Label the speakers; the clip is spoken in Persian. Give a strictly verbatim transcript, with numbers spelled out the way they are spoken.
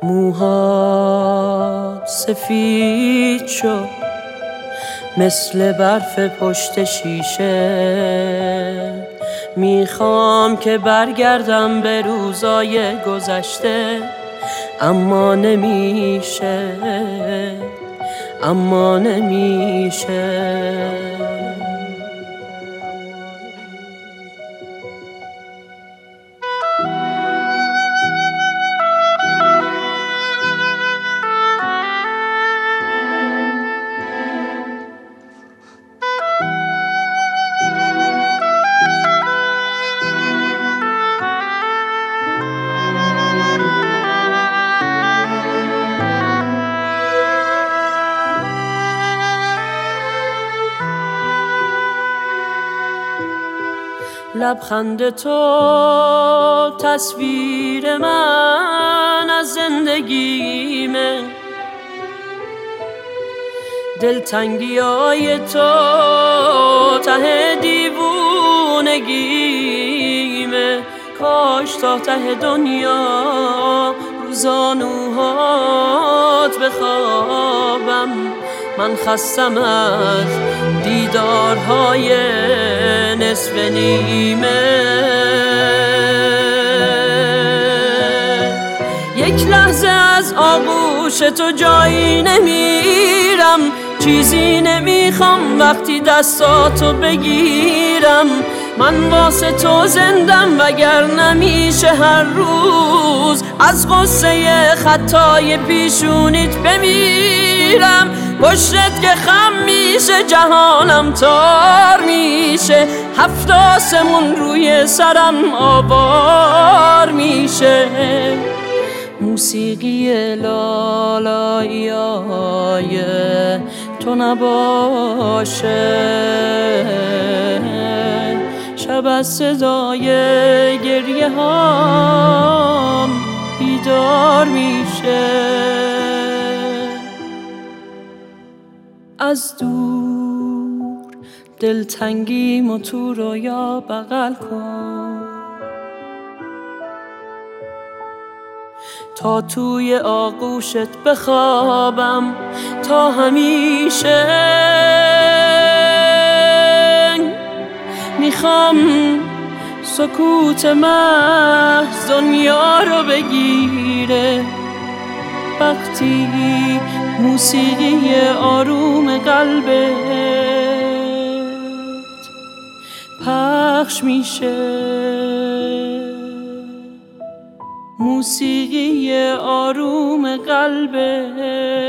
Speaker 1: موهات سفید شد مثل برف پشت شیشه. میخوام که برگردم به روزای گذشته، اما نمیشه، اما نمیشه. لبخند تو تصویر من از زندگیمه، دلتنگیای تو ته دیوونگیمه. کاش تا ته دنیا رو زانوهات بخوابم، من خستم از دیدارهای نصف نیمه. یک لحظه از آغوش تو جایی نمیرم، چیزی نمیخوام وقتی دستاتو بگیرم. من واسه تو زندم وگر نمیشه هر روز از غصه خطای پیشونیت بمیرم. پشتت که خم میشه جهانم تار میشه، هفت آسمون روی سرم آوار میشه. موسیقی لالاییای تو نباشه، شب از صدای گریه هام بیدار میشه. از دور دلتنگیمو تو رویا بغل کن، تا توی آغوشت بخوابم تا همیشه. میخوام سکوت محض دنیا رو بگیره، وقتی موسیقی آروم قلبت پخش میشه. موسیقی آروم قلبت